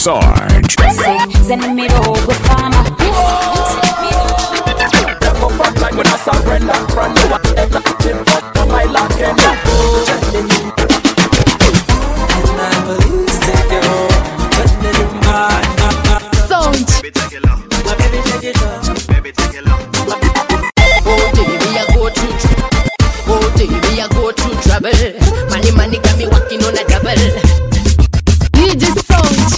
Sarge. Send me the with farmer. Go front like when I surrender. Front you want everything but my lock and and I believe take you home. Sound. Baby take it long. Baby take it long. Baby take it long. Oh baby, I go through. Oh baby, I go through trouble. Money got me walking on a double. DJ Sound.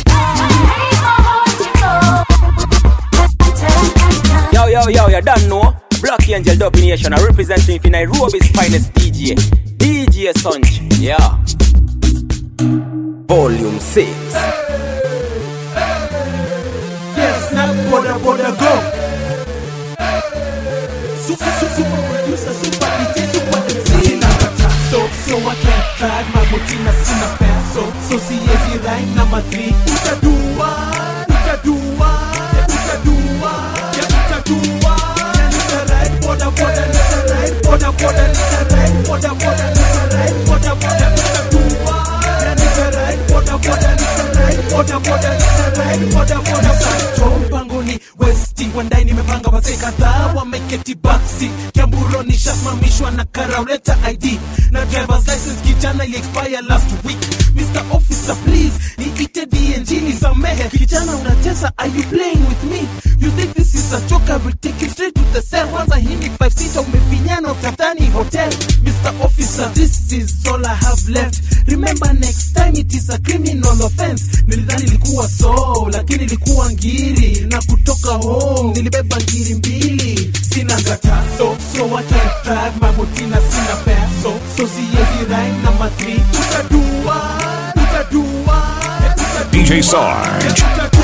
Yo, you don't know. Black Angel Domination, I representing for Nairobi's finest DJ Sonch. Yeah. Volume 6. Yes, now border go. Super producer, super DJ, super MC. So I can't drag my motina sina fair. So siezi rhyme number 3. Utadua. Pangoni Westi wandai nimepanga wazee kadhaa wameketi backseat. Kiamburo nishasimamishwa na karauleta ID na driver's license kijana ili expire last week. Mr. Officer please niite DNG nisamehe. Kijana unacheza, are you playing with me? You think this is a joke? I will take you straight to the cell. Kwanza hii ni 5-seater umefinyana utadhani hotel. Mr. Officer, this is all I have left. Remember next time it is a criminal offense. Nilidhani ilikuwa so, lakini ilikuwa ngiri. Na kutoka home, nilibeba ngiri mbili. Sina ngata, so I can't drive my motina sina fare. So siezi rhyme number 3. Utadua. DJ Sarge.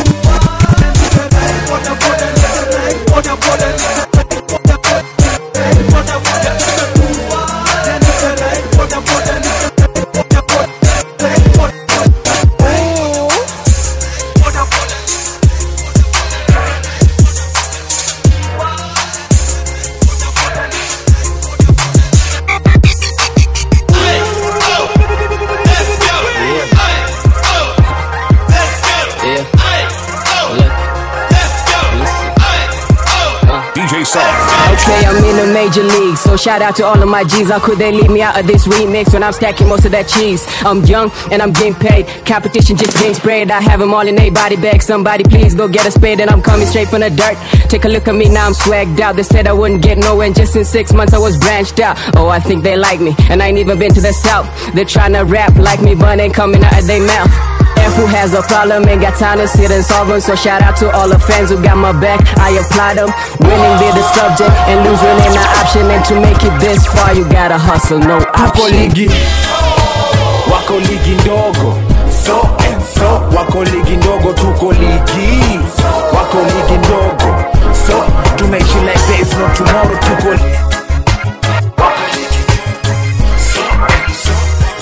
Okay, I'm in the major league, so shout out to all of my G's. How could they leave me out of this remix when I'm stacking most of that cheese? I'm young and I'm getting paid, competition just getting sprayed. I have them all in a body bag, somebody please go get a spade. And I'm coming straight from the dirt, take a look at me now, I'm swagged out. They said I wouldn't get nowhere, and just in 6 months I was branched out. Oh, I think they like me, and I ain't even been to the south. They're trying to rap like me, but ain't coming out of their mouth. F who has a problem ain't got time to sit and solve them. So shout out to all the fans who got my back, I apply them. Winning be the subject and losing ain't an option. And to make it this far you gotta hustle, no option. Wako ligi ndogo, so and so. Wako ligi ndogo, tuko ligi. Wako ligi ndogo, so tunaishi like there's no tomorrow. Tuko wako ligi so and so.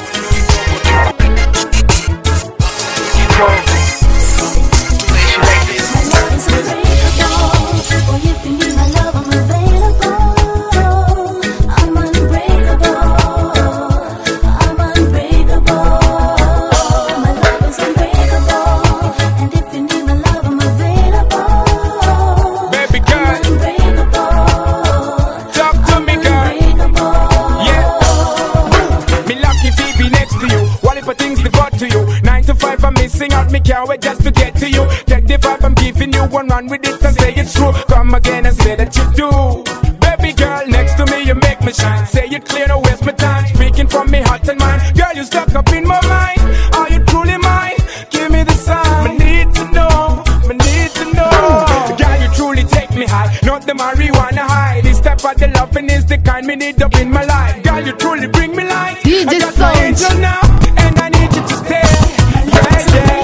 Can't wait just to get to you. Take the vibe, I'm giving you one run with it and say it's true. Come again and say that you do. Baby girl, next to me you make me shine. Say it clear, no waste my time. Speaking from me heart and mind. Girl, you stuck up in my mind. Are you truly mine? Give me the sign. I need to know. Girl, you truly take me high. Not the marijuana high. This type of the loving is the kind me need up in my life. Girl, you truly bring me light. I got my angel now, and I need you to stay. Yeah.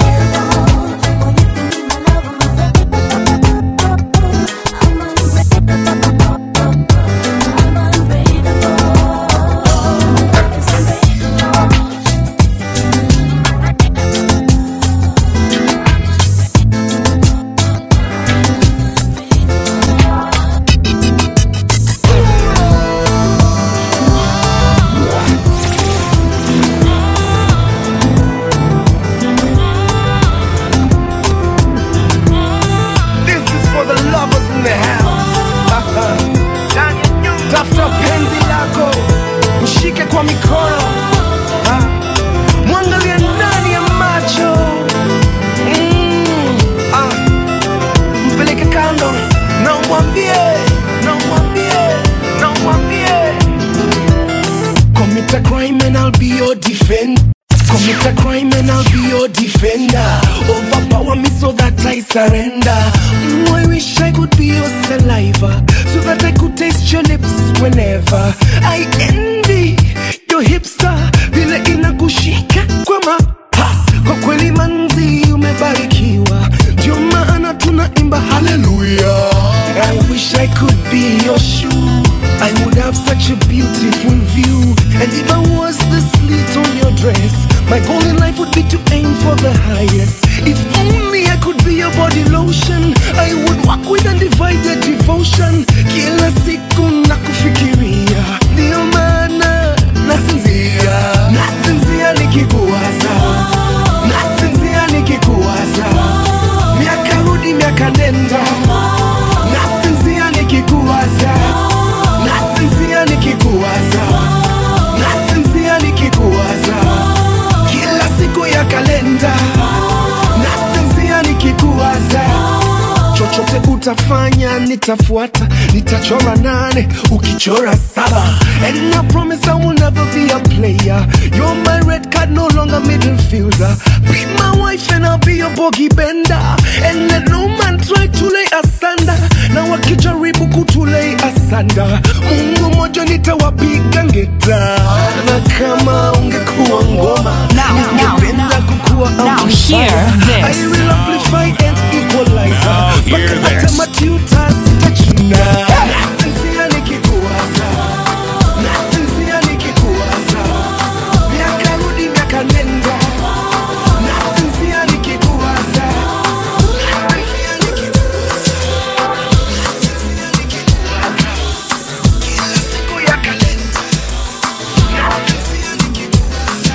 tender. Overpower me so that I surrender. I wish I could be your saliva, so that I could taste your lips whenever. I envy your hipster, vile inakushika kwa kwa kweli manzi umebarikiwa, ndio maana tunaimba hallelujah. I wish I could be your shoe, I would have such a beautiful view. And if I was the slit on your dress, my goal in life would be to aim for the highest. If only I could be your body lotion, I would walk with undivided devotion. Kila siku nakufikiria, ndio maana nasinzia nikikuwaza, nasinzia nikikuwaza, miaka rudi miaka nenda, nasinzia nikikuwaza, nasinzia nikikuwaza, nasinzia nikikuwaza, kila siku ya kalenda, nasinzia nikikuwaza. Chochote utafanya nitafuata, nitachora 8 ukichora 7. And I promise I will never be a player. You're my red card, no longer middle fielder. Be my wife and I'll be your bogey bender. And let no man try to lay asunder. Na wakijaribu kutulay asanda, Mungu moja nitawapiga ngeta. Na kama ungekuwa ngoma, ningependa kukuwa amplifier. I will amplify and equalizer. Bakata matiuta sitachuna. Nasinzia nikikuwaza, nasinzia nikikuwaza, miaka rudi miaka nenda, nasinzia nikikuwaza, nasinzia nikikuwaza, nasinzia nikikuwaza, kila siku ya kalenda, nasinzia nikikuwaza.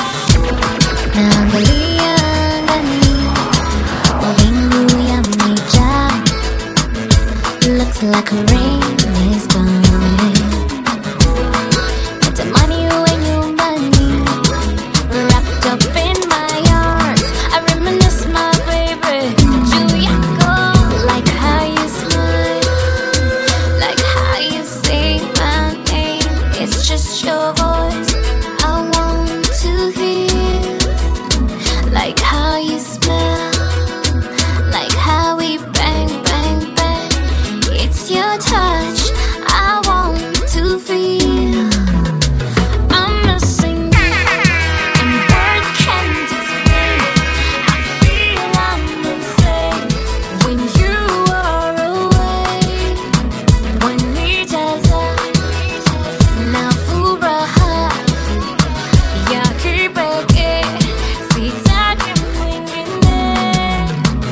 Naangalia angani, mawingu yamejaa. Looks like rain is coming. Natamani uwe nyumbani, wrapped up in my arms. I reminisce my baby, juu yako. Like how you smile, like how you say my name. It's just your voice I want to hear. Like how you smell, like how we bang, bang, bang. It's your touch I want to feel. I'm missing you, and words can't explain. I feel I'm insane when you are away. When nijaza na furaha ya kipekee, sitaki mwingine.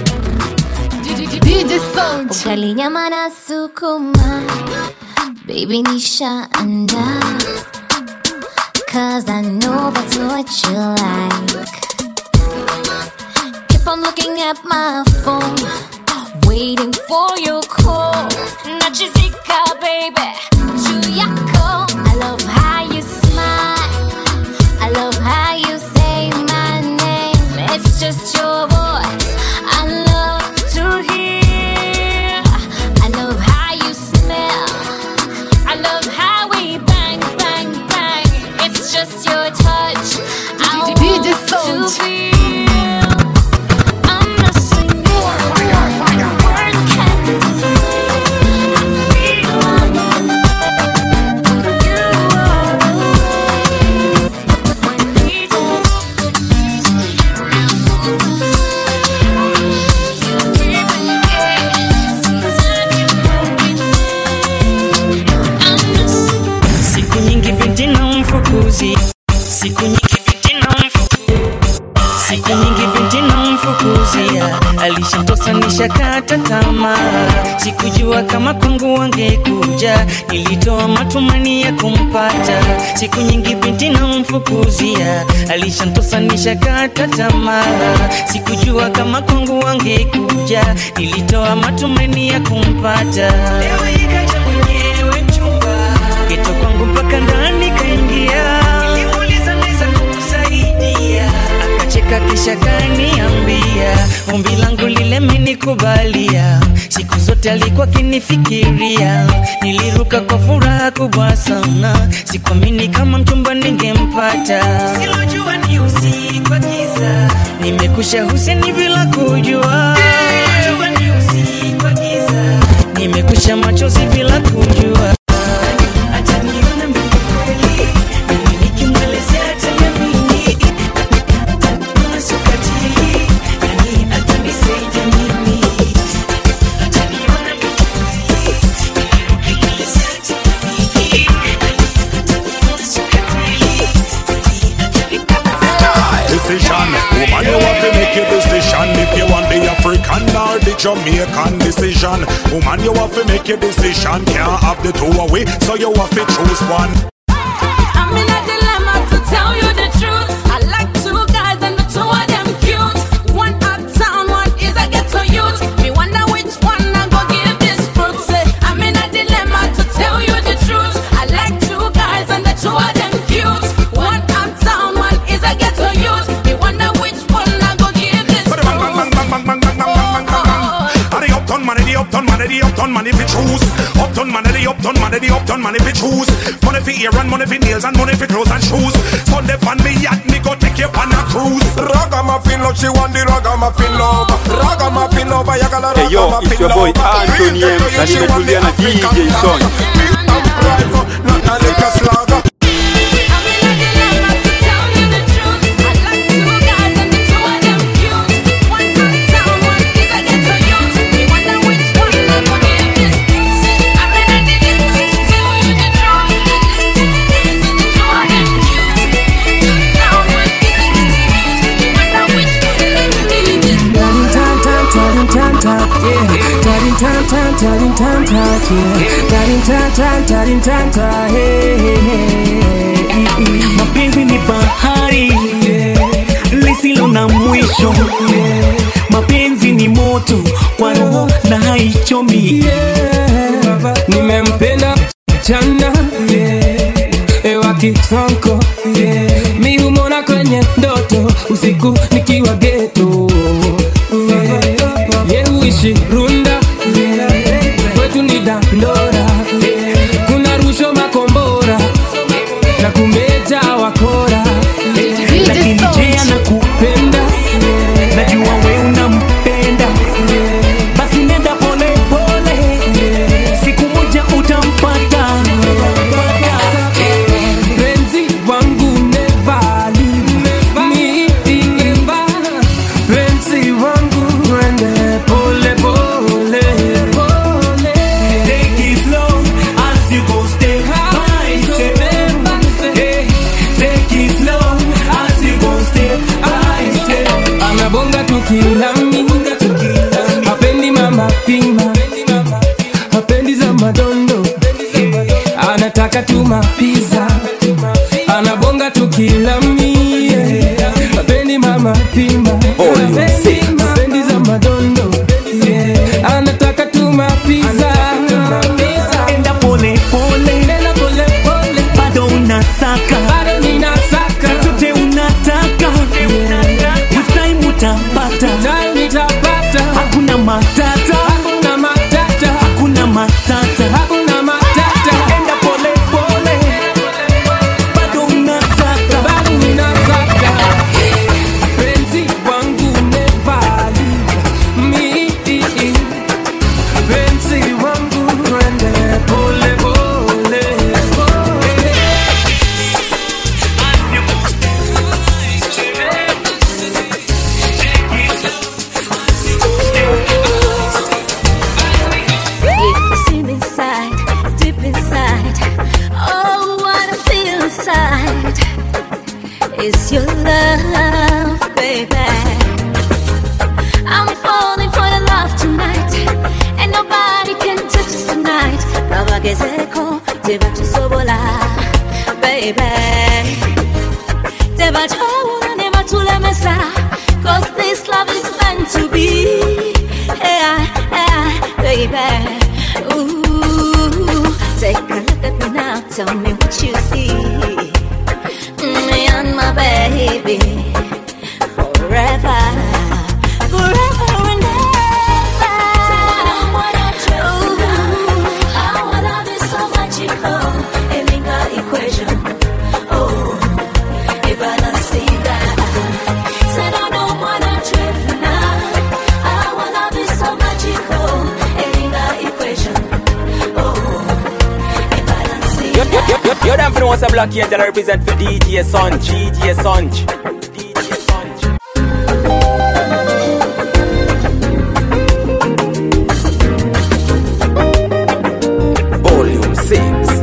DJ Sonj. Ugali nyama na sukuma, baby nisha anda. Cause I know that's what you like. Keep on looking at my phone, waiting for your call. Nachizika baby, juu yako. I love how you smile, I love how you say my name. It's just your voice I love to hear. I love how you smell, I love how we bang, bang, bang. It's just your touch I DJ want Sonj. to feel. I'm missing you, words can't explain. I feel I'm in love when you are away. When we just Siku nyingi binti na mfukuzi, siku nyingi binti na mfukuzi, siku nyingi binti na mfukuzia. Alishantosa nishakata tamaa, sikujua kama kwangu wangekuja. Nilitoa matumani ya kumpata, siku nyingi binti na mfukuzia. Alishantosa nishakata tamaa, sikujua kama kwangu wangekuja. Nilitoa matumani ya kumpata. Leo ikaja mwenyewe chumba, geto kwangu mpaka ndani kaingia. Nilimuuliza naweza kukusaidia, akacheka kisha kaniambia ombi langu lile menikubalia. siku zote alikuwa kinifikiria. Niliruka kwa furaha kubwa sana, sikuamini kama mchumba ningempata. Silojua ni usiku wa giza, nimekusha huseni bila kujua. Silojua ni usiku wa giza, nimekusha machozi bila kujua. Woman, you have to make your decision if you want the African or the Jamaican decision. Woman, you have to make your decision. Can't have the two away, so you have to choose one. I'm in a dilemma to tell you the truth. I like two guys and the two of them cute. One uptown, one is a ghetto youth. Me wonder which one I'm gonna give this fruit. Say, I'm in a dilemma to tell you the truth. I like two guys and the two of them cute. One uptown, one is a ghetto youth. Me wonder which one I'm gonna give this fruit. The uptown man if you choose. Uptown man, the uptown man if you choose. Money for ear and money for nails and money for clothes and shoes. Sunday fan me yacht, me go take you on a cruise. Ragamuffin love, she want the ragamuffin love. Ragamuffin love, you gotta ragamuffin love. Hey yo, it's your boy Anthony M. And even Juliana DJ Son. Not a liquor slugger. Mapenzi ni bahari lisilo na mwisho. Mapenzi ni moto kwa roho na haichomi. Nimempenda jana ewa kisonko, mi humona kwenye ndoto usiku nikiwa ghetto. Uishi Runda, kwetu ni Dandora, kuna rusho makombora na kumeja wakora. Lakini je anakupenda, najua we unampenda. Basi nenda pole pole, siku moja utampata. Penzi wangu never leave me, never. Penzi wangu rende pole pole. Take it slow as you go step by step. Hey, take it slow as you go step by step. Anabonga tukilami, hapendi mama pima, hapendi za madondo, anataka tuma pizza. Anabonga tukilami, hapendi mama pima, hapendi za madondo, anataka tuma pizza. Enda pole pole, bado unasaka, chochote unataka, with time utapata. Hakuna matata, hakuna matata. Enda pole pole, bado unasaka. Penzi wangu never leave me, penzi wangu rende pole pole. If you see me inside, deep inside, oh, what I feel inside is your love, baby. I'm falling for the love tonight, and nobody can touch us tonight. Baba Gezeko, Deva Chisobola, baby. Deva Chawuna, Neva Tulemesa, 'cause this love is meant to be. Hey, baby. Ooh, take a look at me now, tell me what you see. Me and my baby, forever, forever and ever. know what's a Black Angel I represent for DJ Sonch. DJ Sonch. DJ Sonch. Volume 6.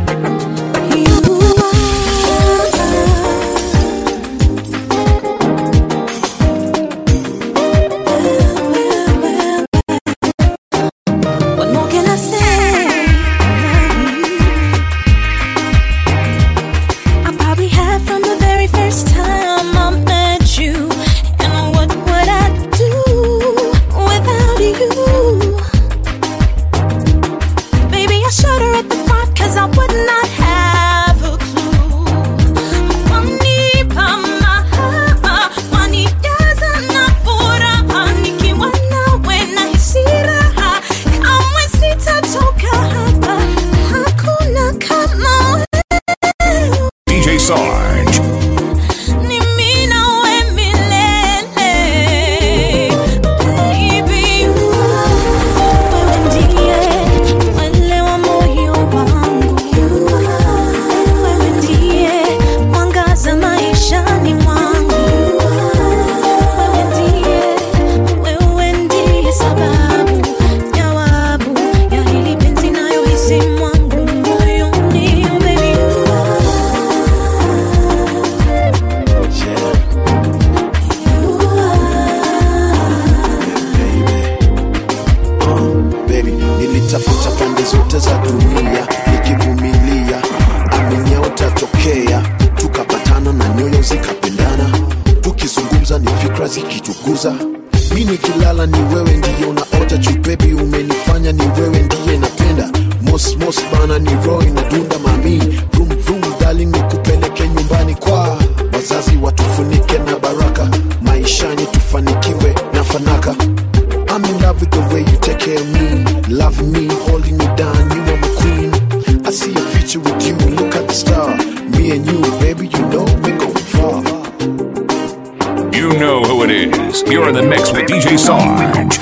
You're in the mix with DJ Sarge.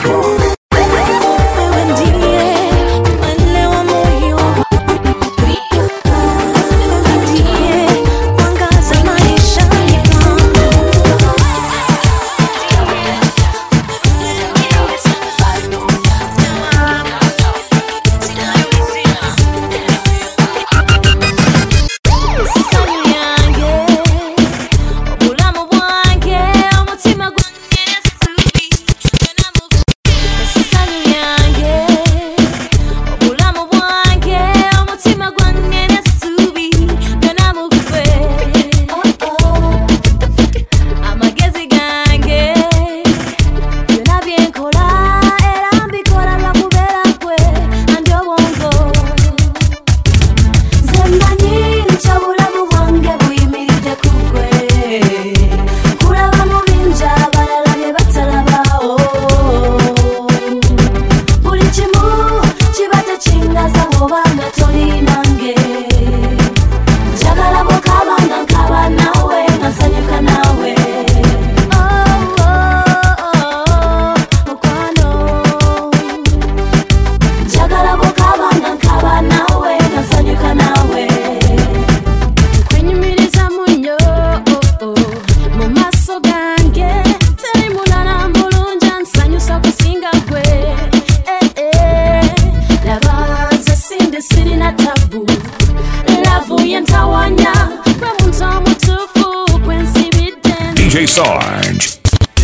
DJ Sarge.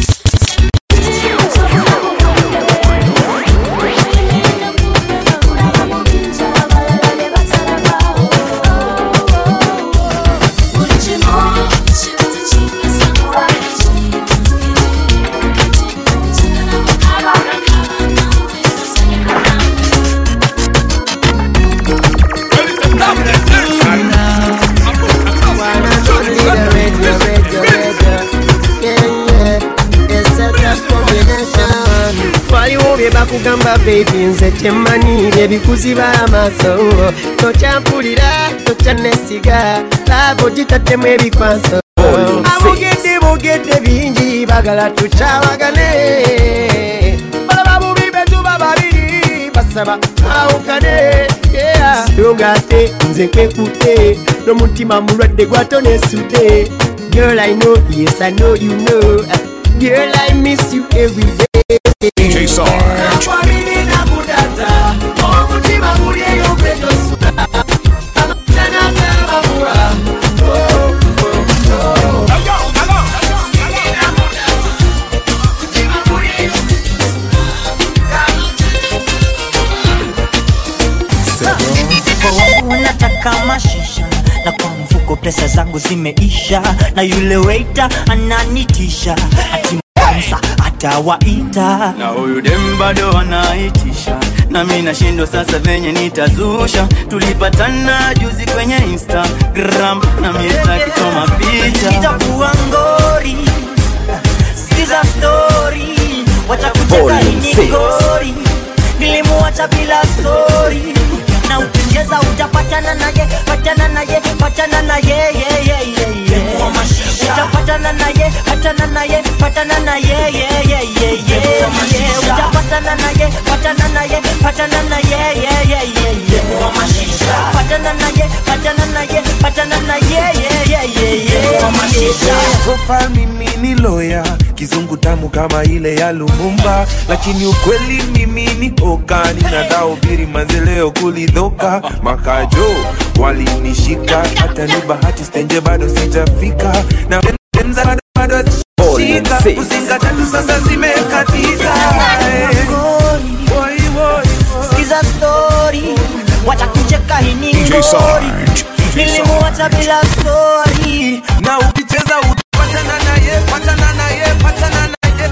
Bakugamba baby nze temmanyiire bikuziba amaaso tokyampulira tokyanesiga laabo gitaddemu ebikwaso abogedde bingi bagala tukyawagane balaba bubi betuba babiri basaba awukane yeah. Yongate nze kwekute n'omutima mulwadde gwatonesudde. Girl I know, yes I know you know. Girl I miss you every day. DJ Sarge. Unataka mashisha na kwa mfuko pesa zangu zimeisha, na yule waiter ananitisha ati mpansa atawaita, na huyu dem bado anaitisha, na mimi nashindwa sasa venye nitazusha. Tulipatana juzi kwenye Instagram na mimi sitaki kuchoma picha, itakuwa ngori. Sikiza story, watakucheka hii ngori, nilimuacha bila story. Na ukicheza utapatana naye, patana naye, patana naye, utapatana naye, patana naye, patana naye, utapatana naye, patana naye, patana naye, patana naye, patana naye, patana naye. Profile mimi ni lawyer, kizungu tamu kama ile ya Lumumba, lakini ukweli mimi ni okani na daubiri manzeleo kulidhoka. Makajo walinishika, hata ni bahati stenje bado sijafika, na benza bado shika, kuzinga tatu sasa zimekatika. Sikiza story, watakucheka hii ngori, nilimuacha bila story. Na ukicheza utapatana naye, patana naye, patana naye,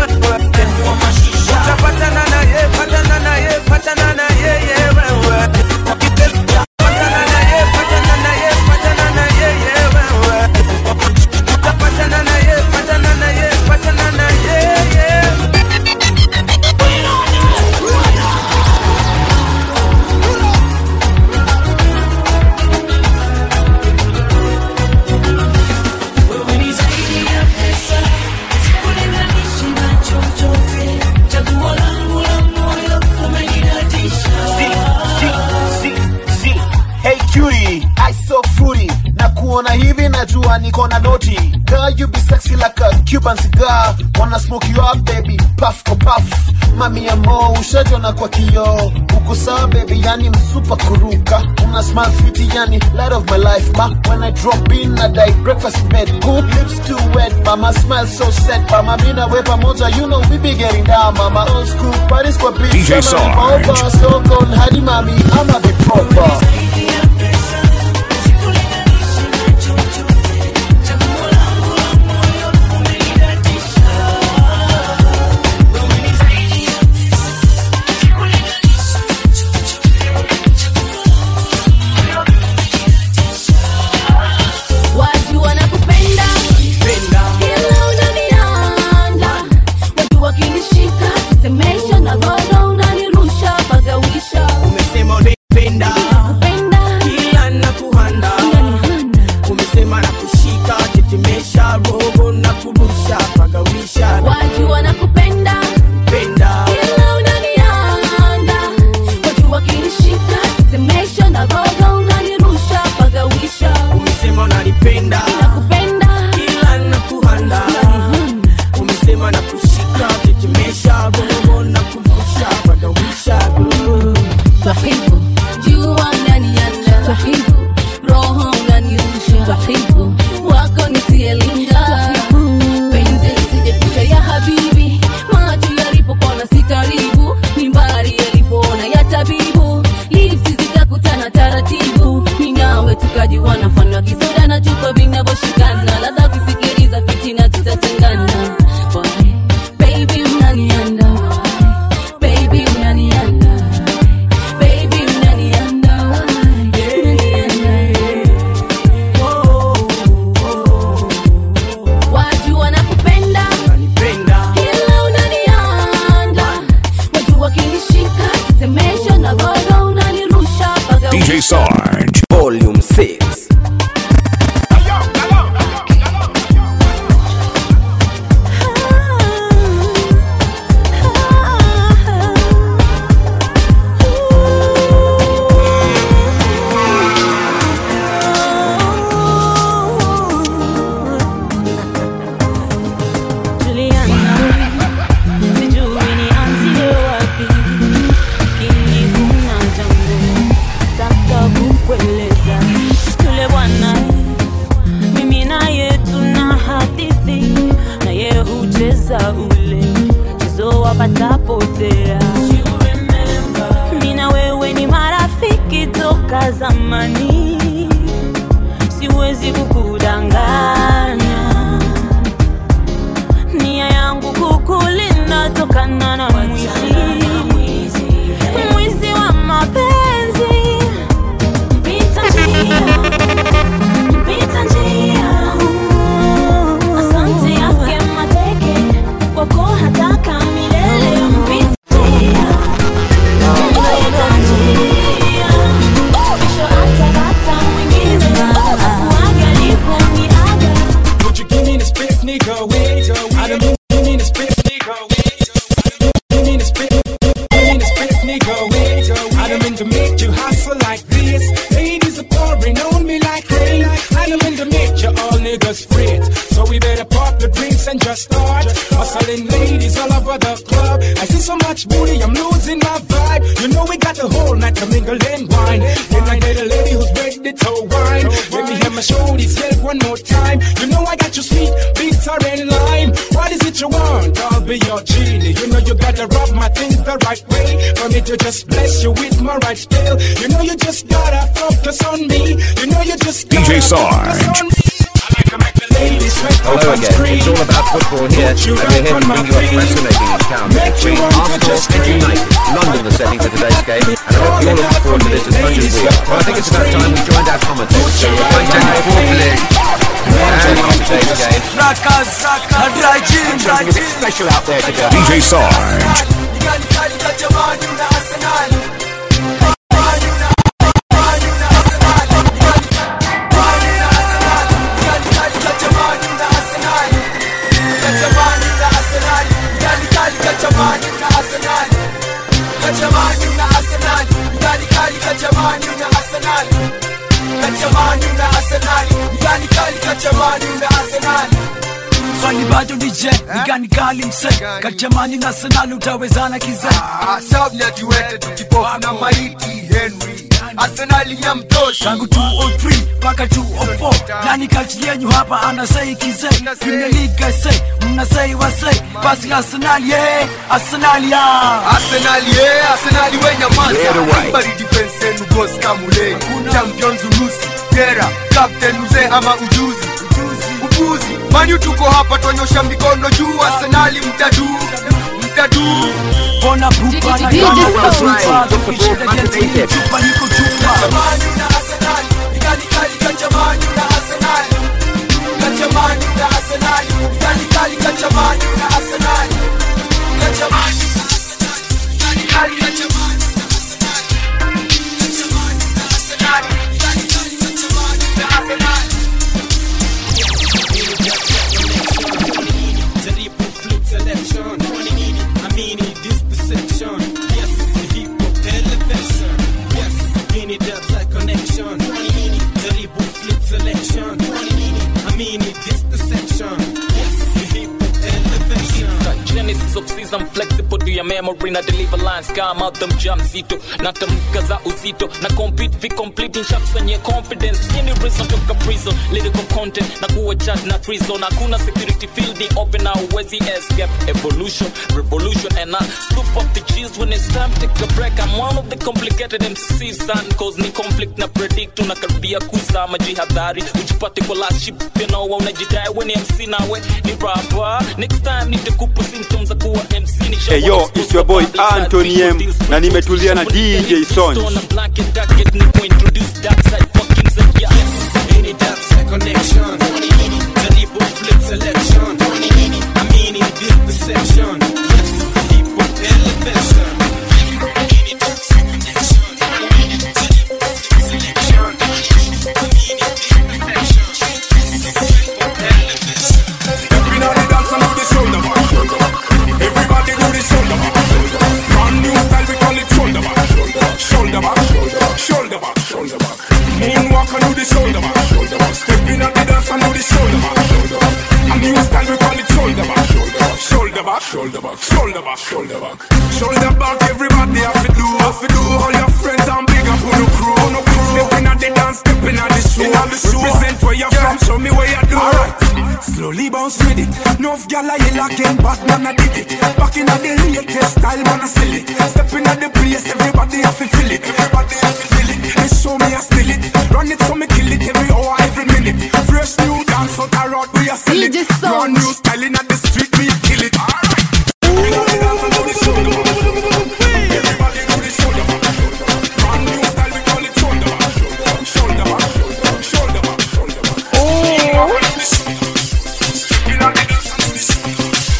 utapatana naye, patana naye, patana naye, wewe. Patana naye, patana naye, patana naye, wewe. Utapatana naye, patana naye, patana naye. Kuona hivi najua niko na noti. Girl you be sexy like a Cuban cigar. Wanna smoke you up baby, puff for puff. Mami amo ushajona kwa kioo. Uko sawa baby yani msupa kuruka. Una smile fiti yani light of my life ma. When I drop in I die breakfast bed. Good lips too wet mama, smile so set. Mama mina we pamoja you know we be getting down mama. Old school parties kwa beach. DJ Sarge. So gone hadi mami I'ma be proper. DJ Sarge. Volume 6. just start. Hustling ladies all over the club. I see so much booty, I'm losing my vibe. You know we got the whole night to mingle and wine. Then I get a lady who's ready to wine. Let me hear my shoulders yell one more time. You know I got your sweet bitter and lime. What is it you want? I'll be your genie. You know you gotta rub my things the right way for me to just bless you with my right spell. You know you just gotta focus on me. You know you just gotta DJ Sarge. Hello again, it's all about football here, and we're here to bring you a fascinating encounter between Arsenal and United. London the setting for today's game, and I hope you're looking forward to this as much as we are. Well, I think it's about time we joined our commentators, so we're going down the fourth leg. And on today's game, something a bit special out there today. DJ Sarge. Swali bado DJ, nigani kali mse Kachamani na Arsenal utawezana kize Sabli atuwete tukipofu na maiti Henry Arsenal ya mtosha Tangu 203 paka 204 Nani kati yenyu hapa anasai kize Premier League I say, mnasai wasai Basi Arsenal yeah, Arsenal ya Arsenal yeah, Arsenal wenya masa Mbari defense enu boss kamule Champions unusi, tera, captain uze ama ujuzi Upuzi, manyu tuko hapa tuonyosha mikono juu Arsenali mtadu Bona bupa na kama wasupa Tukishida jeti chupa niko chupa Kachamanyu na Arsenali Nikani kali kachamanyu na Arsenali Kachamanyu na Arsenali Nikani kali kachamanyu na Arsenali Kachamanyu na Arsenali Nikani kali kachamanyu na Arsenali Kachamanyu na Arsenali Nikani kali kachamanyu na Arsenali Selection, I mean it, this perception. Yes, the hip hop elevation. Yes, mini dubs like connection. The reboot flip selection. I mean it, this perception. Yes, the hip hop elevation. Genesis of season flexible to your memory. Na deliver lines, calm out them jam zito. Na tamkaza uzito. Na compete vi complete in shops on your confidence. Any reason to prison, lyrical content. Na kuwa chat na prison. Na kuna security field the open now where's escape. Evolution, revolution, and I scoop up the cheese when it's time to take a break. I'm one of the complicated MCs, son. Cause ni conflict na predict. Unakaribia kuzama jihadhari. Ujipate kwa last ship. You know unajidai when MC nawe ni rapper. Next time nitakupa symptoms za kuwa MC. Hey yo, it's your boy Anthony M. Na nimetulia na DJ Sonj. Any dubs like connection. The reboot flip selection. I mean it, this perception. Yes, the hip hop elevation. Any dubs like connection. The reboot flip selection. I mean it, this perception. Yes, the hip hop elevation. Stepping on the dance and do the shoulder back. Everybody do the shoulder back. Brand new style, we call it shoulder back. Shoulder back, shoulder back, shoulder back. Moonwalk and do the shoulder back. Stepping on the dance and do the shoulder back. A new style, we call it shoulder back. Shoulder back, shoulder back, shoulder back, shoulder back. Shoulder back, everybody have to do. All your friends and big up on the crew. Stepping on the dance, stepping on the show. Represent where you're from, show me where you do. Alright, slowly bounce with it. Nuff gyal a yell again, but man I did it. Back in the latest style, man I sell it. Stepping on the place, everybody have to feel it. Everybody have to feel it. They show me I steal it. Run it so me kill it every hour, every minute. Fresh new dance out the road, we are sell it. Brand new styling at the street, we kill it. Alright. Everybody do the shoulder back. Brand new style, we call it shoulder back. Shoulder back, shoulder back, shoulder back. Stepping on the dance and do the shoulder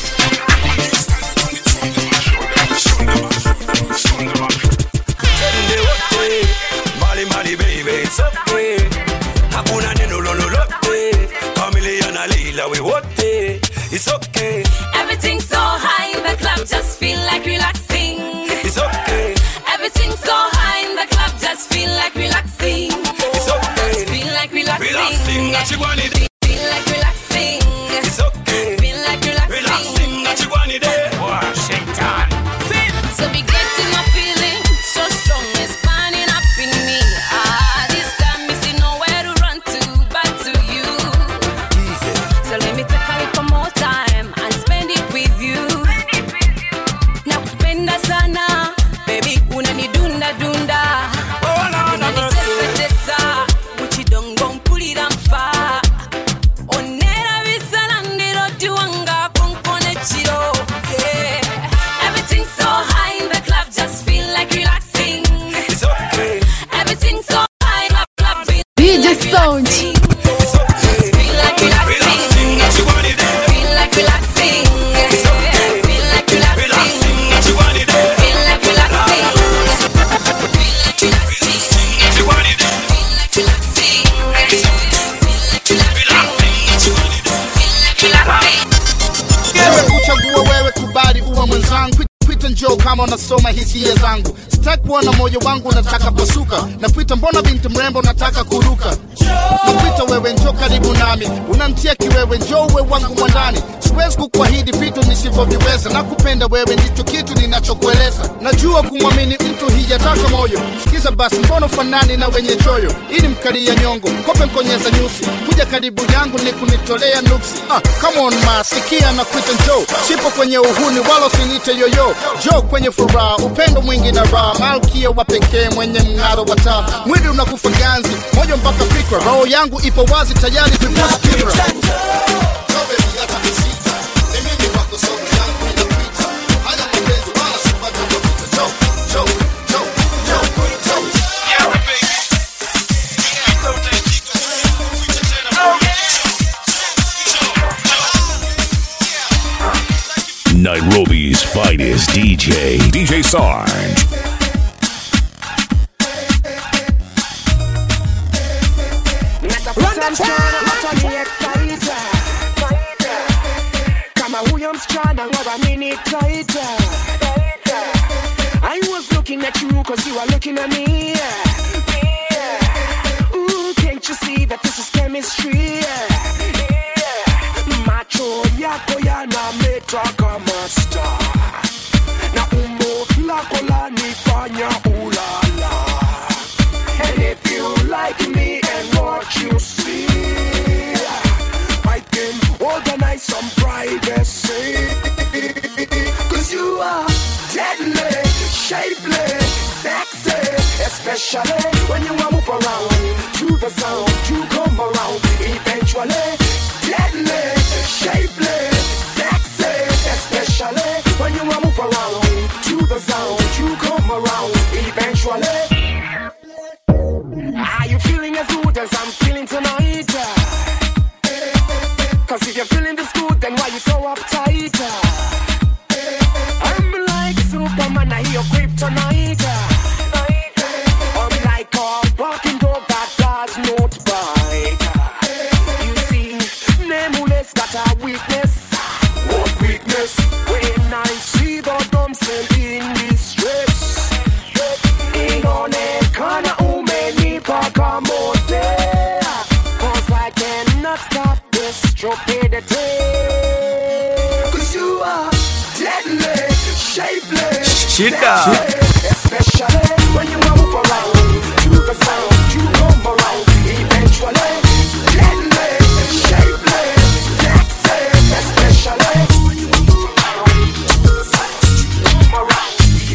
back. Mali mali baby, it's okay. Hakuna neno lolote. Familia na lila we wote. It's okay. Everything's so high in the club, just feel like relaxing. It's okay. Everything's so high in the club, just feel like relaxing. It's okay. Just feel like relaxing. Relaxing, that you want it. Feel like relaxing. It's okay. Feel like relaxing. Sitaki kuona moyo wangu unataka pasuka. Nakuita mbona binti mrembo nataka kuruka. Nakuita wewe njoo karibu nami. Unamtia kiwewe njoo uwe wangu mwandani. Siwezi kukuahidi vitu nisivyoviweza. Nakupenda wewe ndicho kitu ninachokueleza. Najua kumwamini mtu hijataka moyo. Sikiza basi mbona fanani na wenye choyo. Ili mkalia nyongo, kope mkonyeza nyusi. Kuja karibu yangu ni kunitolea nuksi. Come on ma, sikia na kuita njoo. Sipo kwenye uhuni wala usinite yoyo. Njoo kwenye furaha, upendo mwingi na raha. Malkia wa pekee mwenye mng'aro wa taa. Mwili unakufa ganzi, moyo mpaka fikra. Roho yangu ipo wazi tayari kupusu kibra. Nairobi's finest DJ, DJ Sarge. I'm trying to excite. Kama huyo msichana ngora mini tighter. I was looking at you cause you are looking at me. Ooh, can't you see that this is chemistry? Macho yako yanameta kama star. Na umbo lako lanifanya ulala. And if you like me and what you see, I can organize some privacy. Cause you are deadly, shapely, sexy. Especially when you move around to the sound, you come around. Eventually, deadly, shapely, sexy. Especially when you move around to the sound, you come around. Eventually. Are you feeling as good as I'm feeling tonight? Cause if you're feeling this good, then why you so uptight? I'm like Superman, I hear kryptonite. I'm like a walking dog that does not bite. You see, Nameless got a weakness. What weakness? When I see the damsel in distress, inaonekana umenipa mote. Cause I cannot stop this stupidity. Cause you are deadly, shapely, especially when you move around to the sound, you come around. Eventually, deadly, shapely, sexy, especially when you move around to the sound, you come around.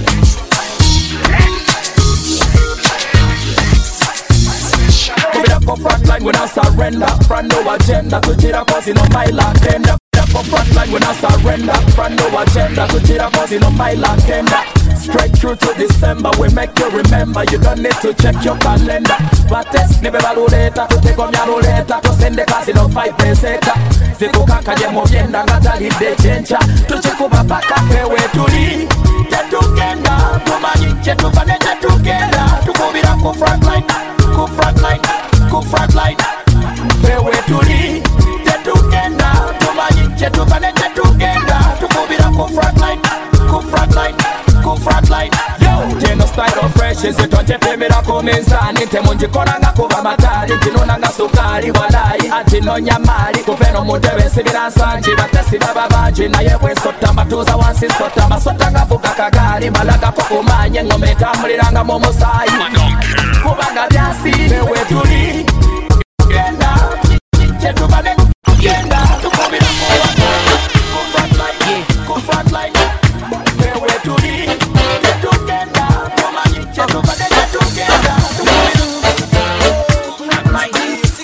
Front line when I surrender, front no agenda, kujira cause no my land tender. Front line when I surrender, front no agenda, kujira cause no my land tender. Straight through to December, we make you remember. You don't need to check your calendar. Bates, nebe baluleta, tute con ya ruleta, to sende casi no 5 peseta. Siku kaka je movienda, ngata lide chencha. Tuche kubapaka fewe tuli. Tetukenda, tumanyi, chetufane tetukenda. Tukubira ku front line, ku front line. Ku front line, wewe tuli, tetukenda, tumanyi, chetufane tetukenda, tukubira ku front line, ku front line, ku front line. Yo, teno style of fresh, isitonche pemira kumizani, temunjikona nga kuba matari, tinuna nga sukari walai, atino nyamari, kufeno mutebe sibira sanji, batesi bababaji, na yewe sota matuza wansi sota, masota nga fuka kagari, malaga kukumanye, ngome tamuliranga momusai, kubanga biasi, wewe tuli, genda, chetubane, genda, tukubira ku front line, ku front line, wewe tuli, tetukenda, tumanyi, chetubane, tetukenda, tukubira ku front line,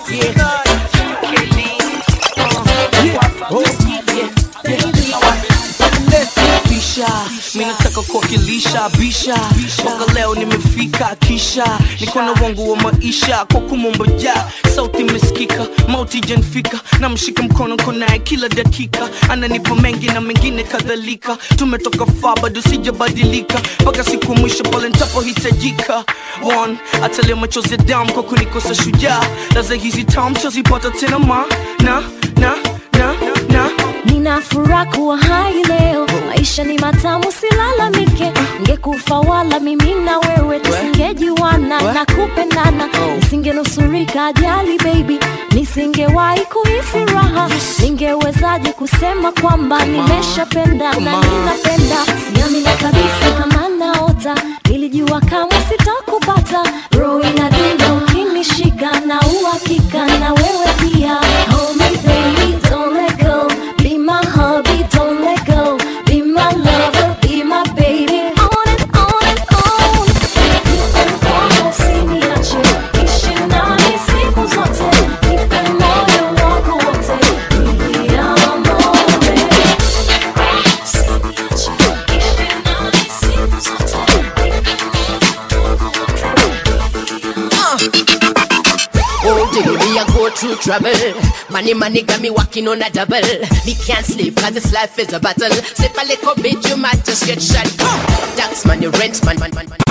Mimi nataka kuwakilisha bisha Waka leo nimefika kisha Niko na wangu wa maisha kwa kumomboja Sauti mesikika, mauti janfika Na mshika mkono konae kila dakika Ananipa mengi na mengine kadhalika Tumetoka far bado sijabadilika Paka siku mwisho pale nitapo hitajika One, atalia machozi ya damu kwa kunikosa shujaa Laza hizi tamu chazipata tena Nina furaha kuwa hai leo. Maisha ni matamu silalamike. Ngekufa wala mimi nawe na kupendana, nisingenusurika ajali baby, nisingewahi kuhisi raha, ningewezaje kusema kwamba nimeshapenda na ninapenda. Siamini kabisa kama naota, nilijua kama sitakupata, roho inadunda ukinishika na uhakika na wewe pia. Hold me baby, don't let go, be my hubby, don't let go, be my lover, be my baby. On and on and on. Usiniache, ishi nami siku zote, nipe moyo wangu wote, ni amore. Usiniache, ishi nami siku zote, nipe moyo wangu wote. Oh, daily I go through trouble. Money got me walking on a double. Me can't sleep cause this life is a battle. Slip a little bit, you might just get shot. Tax money, rent money.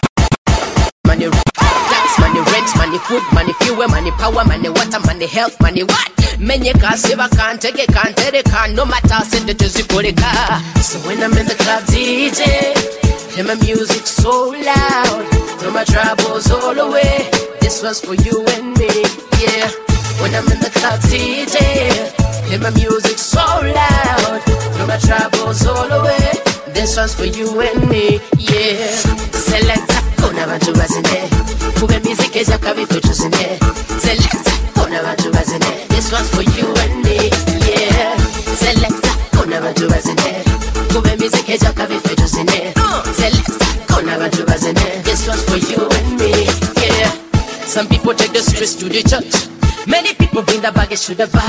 Money, tax money, rent money, food money, fuel money, power money, water money, health money, what? Many cars, save I can't take it, can't take it, can't. No matter, send it to Zipolika. So when I'm in the club, DJ, hear my music so loud, throw my troubles all away. This was for you and me, yeah. When I'm in the club, DJ, hear my music so loud, throw my troubles all away. This one's for you and me, yeah. Selecta, kona bantu bazine, kube music eja kabifu chusine. Selecta, kona bantu bazine. This one's for you and me, yeah. Selecta, kona bantu bazine, kube music eja kabifu chusine. Selecta, kona bantu bazine. This one's for you and me, yeah. Some people take the streets to the church. Many people bring the baggage to the bar.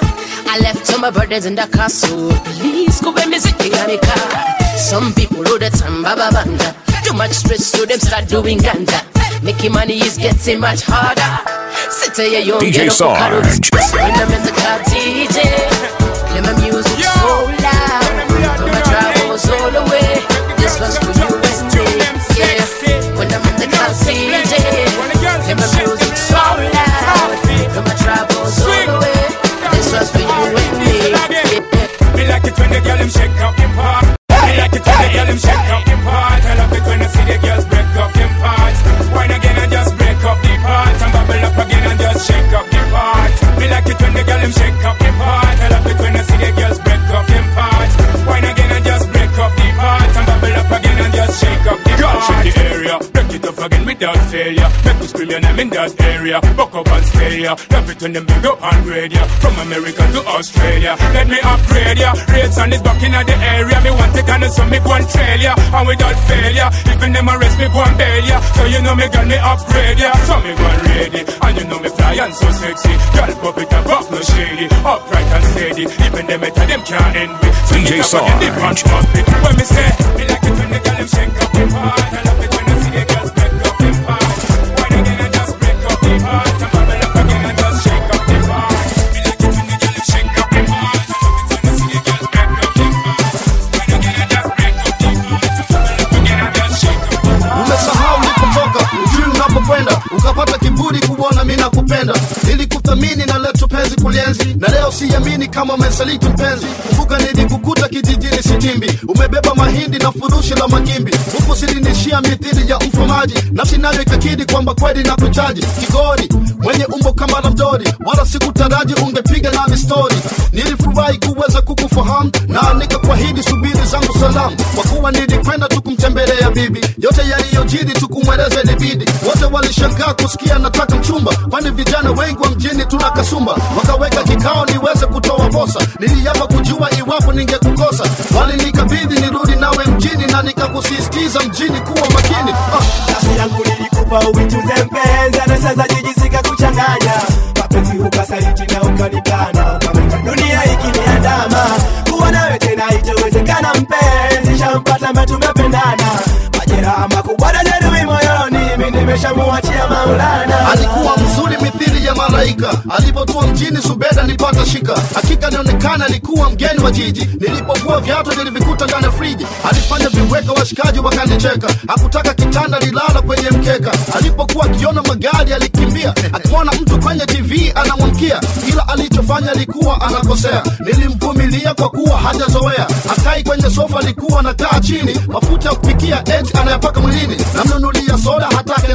I left all my burdens in the car, so please go and music in my car. Some people all the time, baba banda. Too much stress, so them start doing ganja. Making money is getting much harder. Sit here, you DJ Sarge. When I'm in the car, DJ, play my music so loud. Put my troubles all away. This was for you and me, yeah. When I'm in the car, DJ, play my music so loud. Put my troubles all away. This was for you and me, yeah. Me like it when the girl them shake up in part. Me like it when the girl them shake up in part. I love it when I see the girls break up in parts. Wine again and just break up the part, and bubble up again and just shake up the part. Me like it when the girl them shake up in part. I love it when I see the girls break up in parts. Wine again and just break up the part, and bubble up again and just shake up the part. Shake the area, break it up again without failure. Make me scream your name in that area. Buck up and stay ya. Love it when them big up and grade ya. From America to Australia, let me upgrade ya. Rates on this back in the area. Me want to kind of so me go and trail ya. And without failure, even them arrest me go and bail ya. So you know me got me upgrade ya. So me go and ready, and you know me fly and so sexy. Girl pop it up, up no shady, upright and steady. Even them at them can't envy. So DJ Sarge. When me say, me like it when the girl them shake up the part. I love it when I see the girls break up the part. Wine again and just break up the part, and bubble up again and just shake up the part. Me like it when the girl them shake up the part. I love it when I see the girls break up the part. Wine again and just break up the part, and bubble up again and just shake up the part. Umesahau nilipotoka, ujui unapokwenda, ukapata kiburi kuona mimi nakupenda. Nilikuthamini na leo tupenzi kulienzi, na leo siamini kama umesaliti mpenzi. Kumbuka nilikukuta kijijini Sitimbi, umebeba mahindi na furushi la magimbi, huku silinishia mithili ya mfumaji. Nafsi nayo ikakidi kwamba kweli nakuchaji. Kigori mwenye umbo kama la mdori, wala sikutaraji ungepiga nami story. Nilifurahi kuweza kukufahamu na nikakuahidi subiri zangu salamu, kwa kuwa nilikwenda tukumtembelea bibi. Yote yaliyojiri tukumweleze nibidi. Wote walishangaa kusikia nataka mchumba, kwani vijana wengi wa mjini tuna kasumba. Wakaweka kikao niweze kutoa posa, niliapa kujua iwapo ningekukosa. Walinikabidhi nirudi nawe mjini, na nikakusisitiza mjini kuwa makini. Nafsi yangu nilikupa uitunze mpenzi, na sasa jijisika kuchanganya. Mapenzi ukasaliti na ukanikana, ukameka dunia ikiniandama. Kuwa nawe tena itawezekana mpenzi, shampata mba tumependana. Majeraha makubwa na jeruhi moyoni, mimi nimeshamuachia Maulana. Alikuwa mzuri mithili ya malaika, alipotua mjini Zubeda nilipata shika. Hakika nionekana alikuwa mgeni wa jiji, nilipokuwa viatu nilivikuta ndani ya friji. Alifanya viweka washikaji wakanicheka, hakutaka kitanda nilala kwenye mkeka. Alipokuwa akiona magari alikimbia, akimwona mtu kwenye TV anamwamkia. Kila alichofanya alikuwa anakosea, nilimvumilia kwa kuwa hajazoea. Akai kwenye sofa alikuwa anakaa chini, mafuta ya kupikia eti anayapaka mwilini. Namnunulia soda hatake nataka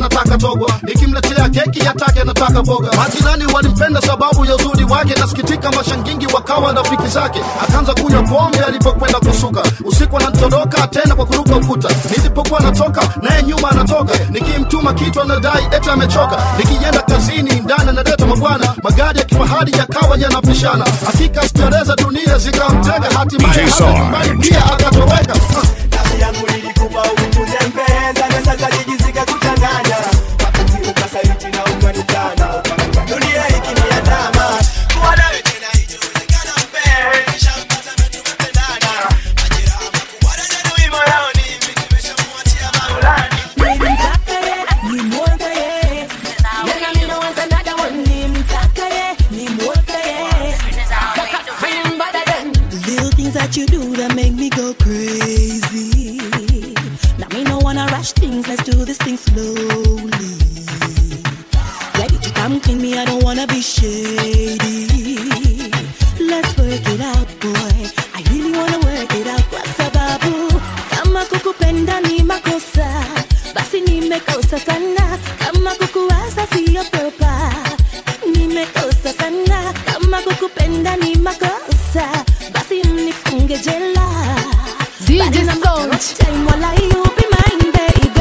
togwa, nikimletea keki yatake anataka boga. Majirani walimpenda sababu ya uzuri wake, nasikitika mashangingi wakawa rafiki zake. Akaanza kunywa pombe alipokwenda kusuka, usiku anatoroka tena kwa kuruka ukuta. Nilipokuwa natoka naye nyuma anatoka, nikimtuma kitu anadai eti amechoka. Nikienda kazini ndani analeta mabwana, magari ya kifahari yakawa yanapishana. Hakika starehe za dunia zikamtega, hatimaye hata nyumbani pia akatoweka. Nafsi yangu nilikupa utunze mpenza, na sasa jijizika kuchanganya. Wakati ukasaliti na ukanikana, dunia ikiniandama. Kuwa nawe tena itawezekana mpenzi, nishampata na tumependana. Majeraha makubwa yanadui moyoni, mimi nimeshamuachia Maulani. That you do that make me go crazy. Now me no wanna rush things, let's do this thing slowly. Ready to come clean me, I don't wanna be shady. Let's work it out, boy. I really wanna work it out kwa sababu kama kukupenda ni makosa, basi nimekosa sana. Kama kukuwaza siyo proper, nimekosa sana. Kama kukupenda ni makosa, basi mnifunge jela. DJ Sound time while I you be mine, baby.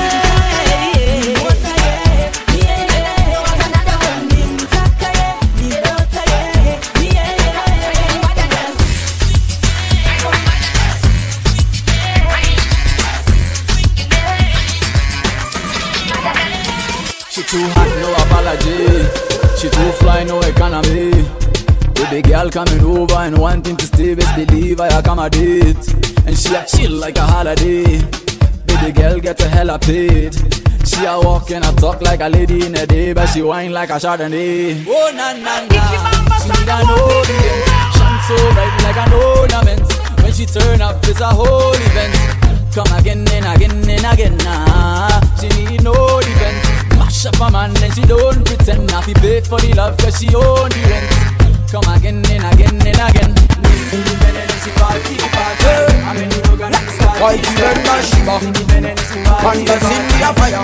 She too hot, no apology. She too fly, no economy. Baby girl coming over and wanting to stay, best believe I accommodate. And she a chill like a holiday. Baby girl gets a hella paid. She a walk and a talk like a lady in a day, but she whine like a Chardonnay. Oh na na na, she need an audience. Shine so bright like an ornament. When she turn up, it's a whole event. Come again and again and again. Nah, she need no defense. Mash up a man and she don't pretend. Now she pay for the love 'cause she own the rent. Come again and again and again. Independent she party. I'm in the organ and start. Why you let me shiver? Independent she party. One does in the fire.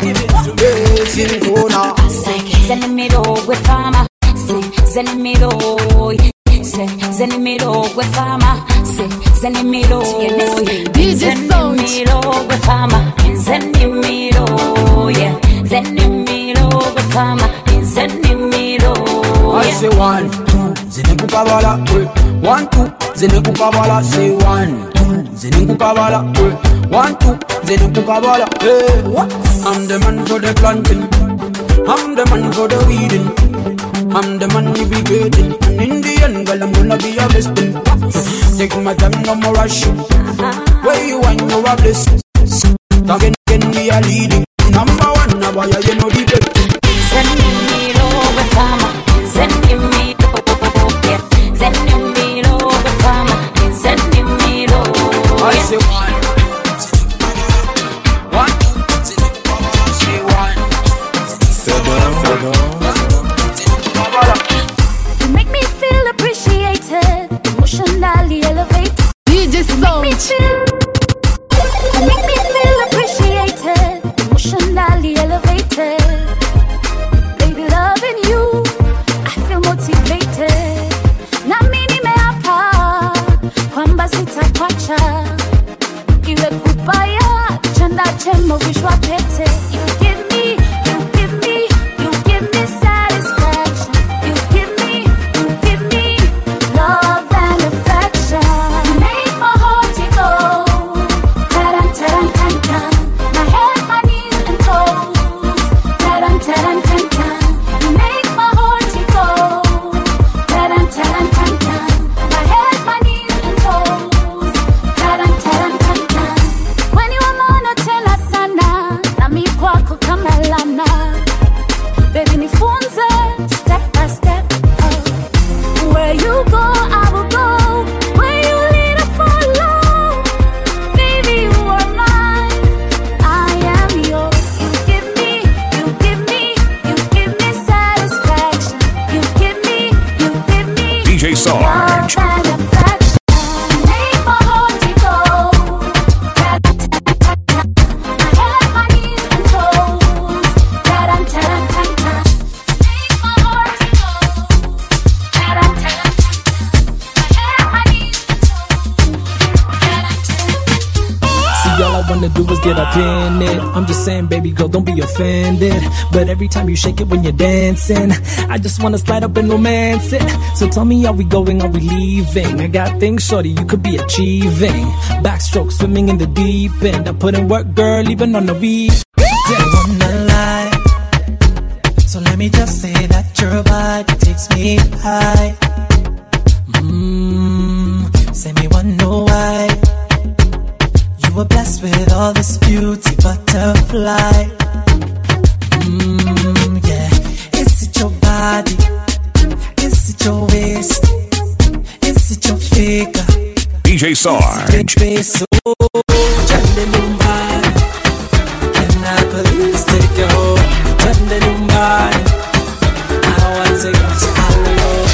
Zenimiro with farmer. Zenimiro. Zenimiro with farmer. Zenimiro. Zenimiro with farmer. Zenimiro. Yeah. Zenimiro with farmer. Zenimiro. I say 1, 2, zinekukabala, 1, 2, zinekukabala, say 1, 2, zinekukabala, 1, 2, zinekukabala, hey. I'm the man for the planting, I'm the man for the weeding, I'm the man navigating, and in the end, girl, I'm gonna be a blessing. Take my time, no more rushing. Where you want, you're a blessing. Again, we are leading. Number 1, now why you know the best. Send me over farmer. Send me yeah. Send me over farmer. Send me over. I say 1, 1, 2, say 1. You make me feel appreciated, emotionally elevated. DJ Sound. You make me feel appreciated, emotionally elevated. Baby, loving you, I feel motivated. Na mimi nimeapa kwamba sitakwacha, iwe kubaya chanda chemo vishwa pete. You give me do is get up in it. I'm just saying, baby girl, don't be offended. But every time you shake it when you're dancing, I just wanna slide up and romance it. So tell me, are we going, are we leaving? I got things, shorty, you could be achieving. Backstroke, swimming in the deep end. I put in work, girl, even on the weekend. I wanna lie, so let me just say that your body takes me high. Say me wanna know why you were blessed with all this beauty, butterfly. Yeah, is it your body? Is it your waist? Is it your figure? DJ Sarge. Can I please take you home? Turn your body. I don't wanna take you to Hollywood.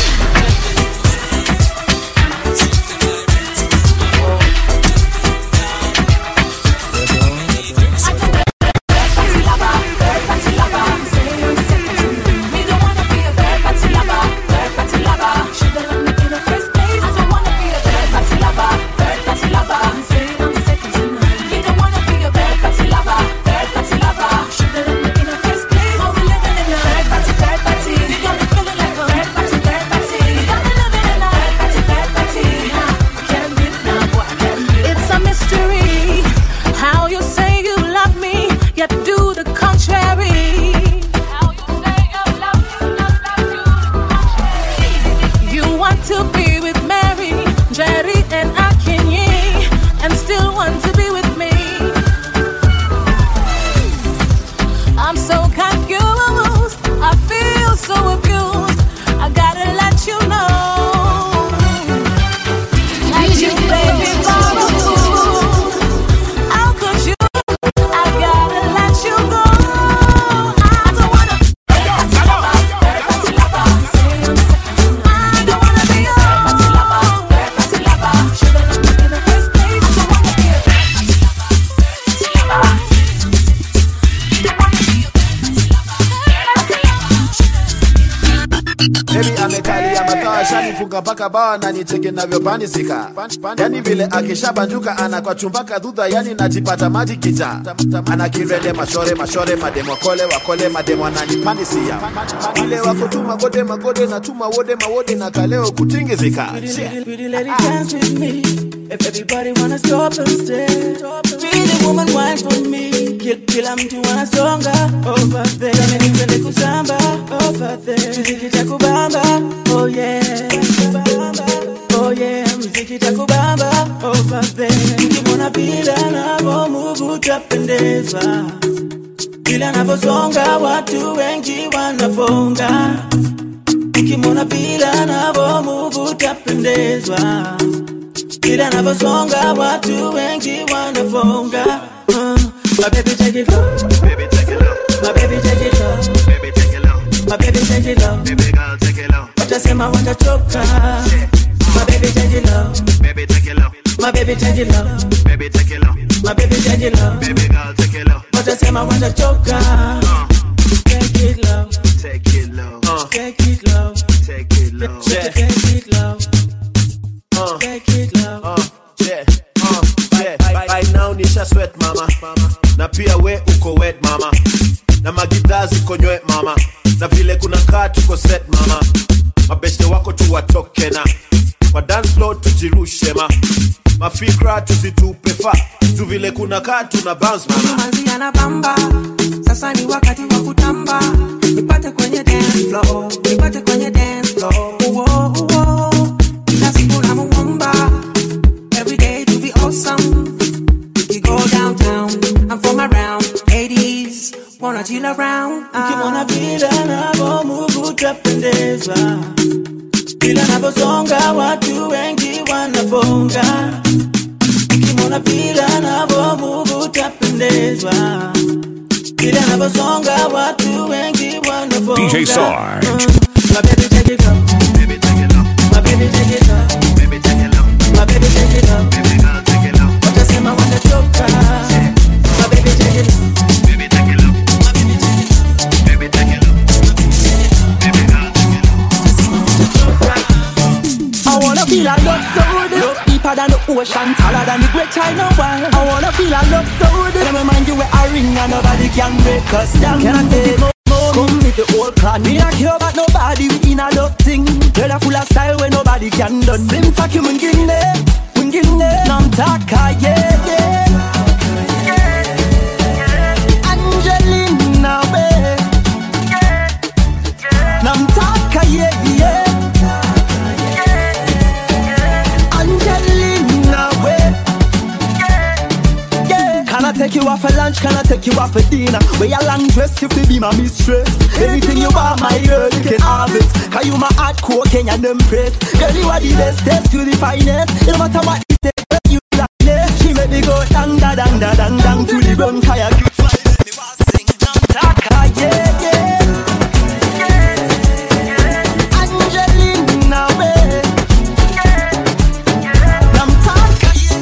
Mpaka bawa na nicheke navyopanisika. Yani vile akishabanduka anakwa chumbaka dhudha, yani najipata maji kita. Anakirele mashore mashore mademo wakole mademo ananipanisia. Ile wako tu magode na tuma wode mawode na kaleo kutingizika. Pretty lady dance with me. If everybody wanna stop and stare. Pretty woman wine for me. Kila mtu wanasonga over there. Kama nipende kusamba over there. Muziki takubamba, oh yeah. Oh yeah, muziki takubamba over there. Ukimwona vile anavyomuvu utapendezwa. Vile anavyosonga watu wengi wanafunga. Ukimwona vile anavyomuvu utapendezwa. Vile anavyosonga watu wengi wanafunga. My baby take it low, baby take it low. My baby take it low, baby take it low. My baby take it low, baby girl take it low. Watasema watachoka. My baby take it low, baby take it low. My baby take it low, baby take it low. My baby take it low, baby girl take it low. Watasema watachoka. Take it low, take it low, take it low, take it low, take it low, take it low. Right now nisha sweat mama. Na pia we uko wet mama. Na magidazi konywe mama. Na vile kuna kaa tuko set mama. Mabeshte wako tu watoke na kwa dance floor tujirushe ma. Mafikra tuzitupe fa. Tu vile kuna kaa tuna bounce mama. Manzi anabamba, sasa ni wakati wa kutamba. Nipate kwenye dance floor, nipate kwenye dance floor. Whoa, whoa. Kila siku na muomba, every day to be awesome. We go downtown, I'm from around 80s, wanna chill around. Ukimwona vile anavyomuvu utapendezwa. Vile anavyosonga watu wengi wanafunga. Ukimwona vile anavyomuvu utapendezwa. Vile anavyosonga watu wengi wanafunga. DJ Sarge. My baby take it low, baby take it low. My baby take it low, baby take it low. My baby take it low, baby girl take it low. Watasema watachoka. My baby take it low, baby take it low. My baby take it low, baby take it low. Baby girl take it low. I wanna feel like love so good. If I deeper than the ocean, taller than the great China wall. I wanna feel a love so deep. Let me mind you where I ring and nobody can break us down. Can I take it more? Come with the old clan. Me not care about nobody, we in a love thing. Girl a full of style where nobody can done. Sim fuck you, mungine, namtaka, yeah, yeah. Angelina, babe. Namtaka, yeah, yeah. Angelina, babe. Yeah. Can I take you out for lunch? Can I take you out for dinner? Wear your long dress if you be my mistress. Anything you want, my girl, you can have it. Cause you my hardcore Kenyan empress. Girl, you are the best, you the finest. It no matter what you say, you like it. She make me go dang da dang da dang dang to the run kaya. You find me was sing namtaka, yeah, yeah. Angelina, babe. Namtaka, yeah,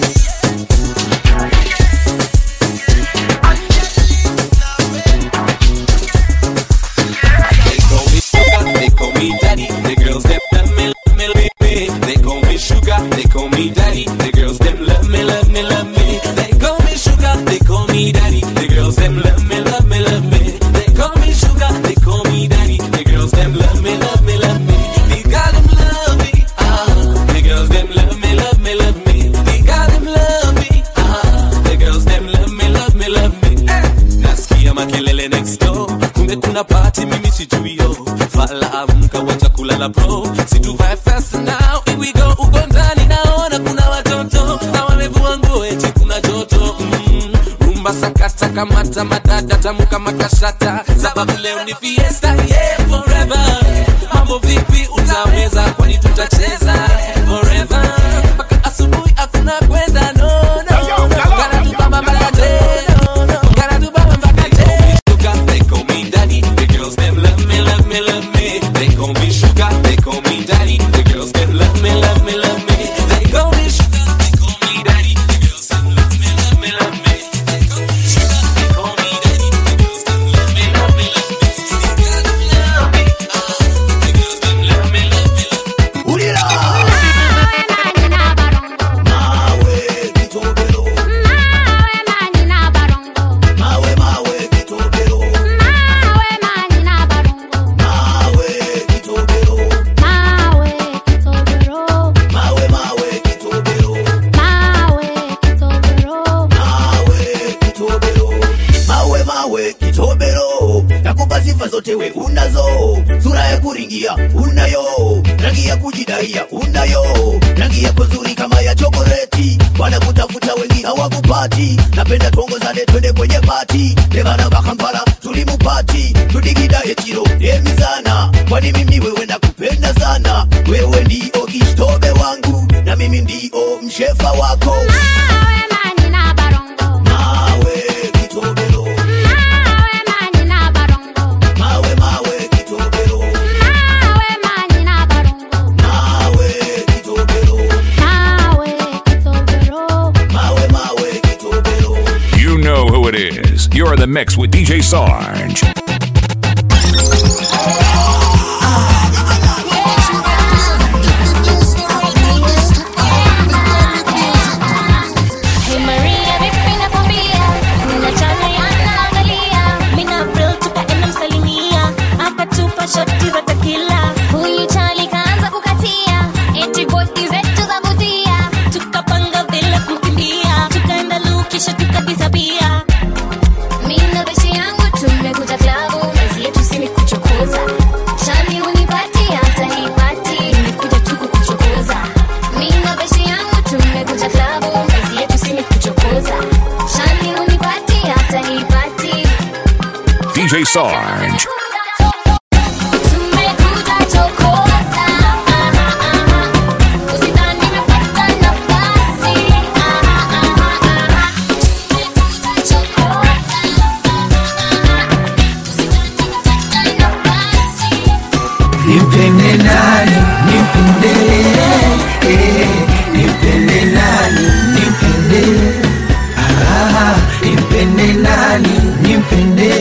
They call me daddy. The girls them love me, baby. They call me sugar. They call me daddy. The girls them love me, love me, love me. They call me sugar. They call me daddy. The girls them love me, love me, love me. They call me sugar. They call me daddy. The girls them love me, love me, love me. They got them love me. The girls them love me, love me, love me. They got them love me. The girls them love me, love me, love me. Nasikia makelele next door. Kumbe kuna party mimi sijui yo. Fala amka wacha kulala bro. Situvae fast now, here we go. Uko ndani naona kuna watoto na wamevua nguo eti kuna joto. Rumba sakata kamata madada tamu kama kashata. Sababu leo ni fiesta, yeah, forever. Mambo vipi utaweza, kwani tutacheza forever. Mpaka asubuhi hakuna kwenda, no, no. Gotta do bamba balade, no, no. Gotta do bamba balade. They call me daddy, the girls them love me, love me, love me. They call me sugar, they call me daddy. The girls them love me, love me, love me. They call me sugar, they call me daddy. The girls them love me, love me, love me. They call me sugar, they call me daddy. The girls them love me, love me, love me. They got them love me, the girls them love me, love me, love me. Ulira. Mawe kitobero. Mawe manina barongo. Mawe mawe kitobero. Mawe manina barongo. Mawe kitobero. Mawe kitobero. Mawe mawe kitobero. Mawe kitobero. Mawe kitobero. Mawe mawe kitobero. Nakupa sifa zote we unazo. Sura ya kuringia unayo. Rangi ya kujidaia unayo. Rangi yako nzuri kama ya chokoleti. Wanakutafuta wengi hawakupati. Napenda tuongozane twende kwenye party. Levana Kampala tulimupati. Tudigida etiro emizana. Kwani mimi wewe nakupenda sana. Wewe ndio kishtobe wangu na mimi ndio mshefa wako. Mawe manina barongo. Mawe kitobero. Mawe manina barongo. Mawe mawe kitobero. Mawe manina barongo. Mawe kitobero. Mawe kitobero. Mawe mawe kitobero. You know who it is. You're in the mix with DJ Sarge. Hey Maria, vipi nakwambia, kuna chane anaangalia. Mina April tukaenda msalimia, akatupa shoti za tequila. Huyu Charlie kaanza kukatia, eti boys zetu za vutia. Tukapanga vile kumkimbia, tukaenda Lu kisha tukadisapia. Mina beshi yangu tumekuja klabu, mezi yetu si ni kuchokoza. Charlie unipati hata hii party, nimekuja tu kukuchokoza. Mina beshi yangu tumekuja klabu, mezi yetu si ni kuchokoza. Charlie unipati hata hii party. DJ Sarge. Tumekuja chokoza. Usidhani nimepata nafasi. Tumekuja chokoza. Nipende nani, nipende, nipende nani, nipende, nipende nani, nipende,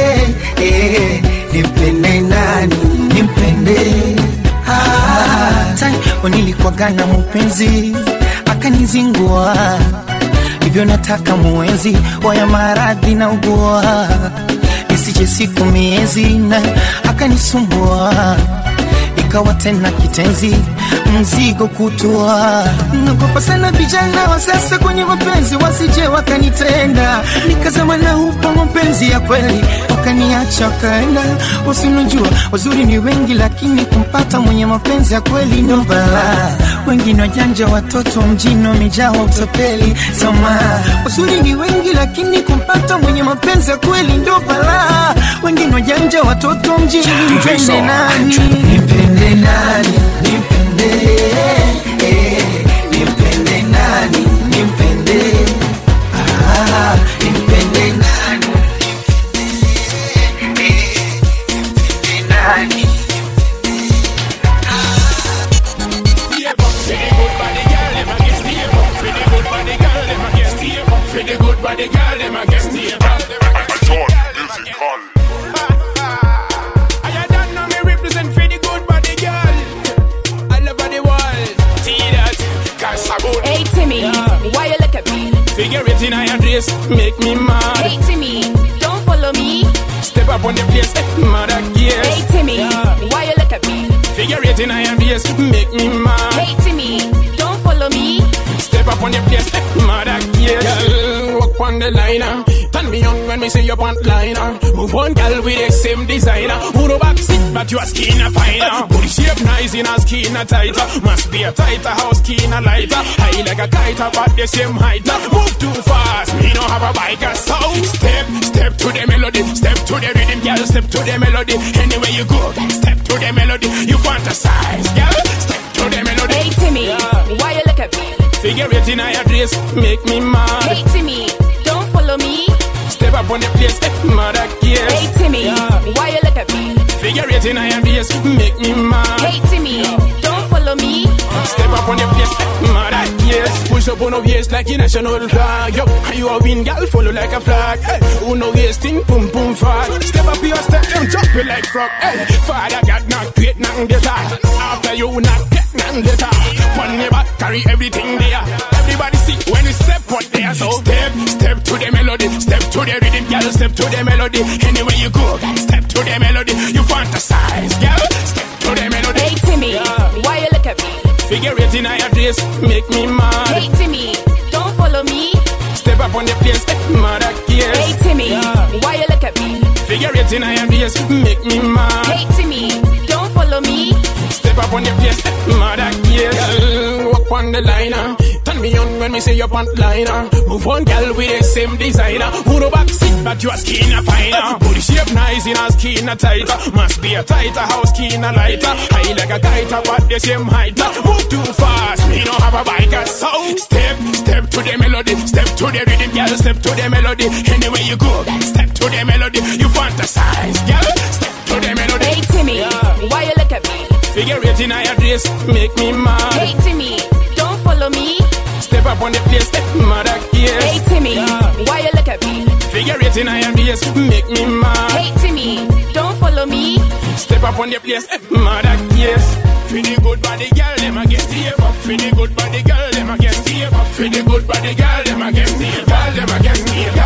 nipende nani, nipende. Nilikuwaga na mpenzi akanizingua, hivyo nataka muenzi waya maradhi na ugua, isije siku miezi na akanisumbua, ikawa tena kitenzi mzigo kutua. Nagopa sana vijana wa sasa kwenye mapenzi, wasije wakanitenda nikazama na upo mapenzi ya kweli, wakaniacha wakaenda. Usinijua wazuri ni wengi, lakini kumpata mwenye mapenzi ya kweli ndo balaa. Wengine wajanja, watoto mjini wamejaa utapeli. Sama wazuri ni wengi, lakini kumpata mwenye mapenzi ya kweli ndo balaa. Wengine wajanja, watoto mjini. Nipende nani? Nipende nani? Nipende nipende nani? Nipende nipende nani? Nipende nani? For the good body girl, them a get stable. I don't know me represent for the good body girl. I love the world. See that? Cause I'm good. Hey Timmy, why you look at me? Figure it in your dress, make me mad. Hey Timmy, don't follow me. Step up on the place, mad again. Hey Timmy, why you look at me? Figure it in your dress, make me mad. Hey Timmy, don't follow me. Step up on the place, mad again. Girl, walk on the liner. Turn me on when me see your pant liner. Move on, girl, with the same designer. Who no back sit, but your skin a finer. Body shape nice in a skin a tighter. Must be a tighter house, skin a lighter. High like a kite, but the same height. Move too fast, me no have a biker. So step to the melody. Step to the rhythm, girl, step to the melody. Anywhere you go, step to the melody. You fantasize, girl, step to the melody. Hey Timmy, why you look at me? Figure it in your dress, make me mad. Hey Timmy, don't follow me. Step up on the place, mad again. Hey Timmy, why you look at me? Figure it in your dress, make me mad. Hey Timmy, don't follow me. Step up on the place, mad again. Push up on your waist like a national flag. Yo, you a win, girl, follow like a flag. Hey, who no wasting, boom boom fag. Step up your step, and jump it like frog. Hey, Father God not great, nothing better. After you not get nothing better. One your back, carry everything there. Everybody see when you step out there. So step to the melody, step to the rhythm, girl, step to the melody. Anywhere you go, step to the melody. You fantasize, girl, step to the melody. Hey Timmy, why you look at me? Figure it in your dress, make me mad. Hey Timmy, don't follow me. Step up on the place, mad again. Hey Timmy, why you look at me? Figure it in your dress, make me mad. Hey Timmy, don't follow me. Step up on the place, mad again. Girl, walk on the liner. Turn me on when me say your pant liner. Move on, girl, with the same designer. Who no back sit, but your skin a finer. Body shape nice in a skin a tighter. Must be a tighter house, skin a lighter. High like a kite, but the same height. Move too fast, me no have a biker. So step to the melody. Step to the rhythm, girl, step to the melody. Anywhere you go, step to the melody. You fantasize, girl, step to the melody. Hey Timmy, why you look at me? Figure it in your dress, make me mad. Hey Timmy, don't follow me. Step up on the place, mad again. Hey Timmy, why you look at me? Figure it in your dress, make me mad. Hey Timmy, don't follow me. Step up on the place, mad again. For the good body girl, them a get step up. For the good body girl, them a get step up. For the good body girl, them a get step up. Girl, them a get step up.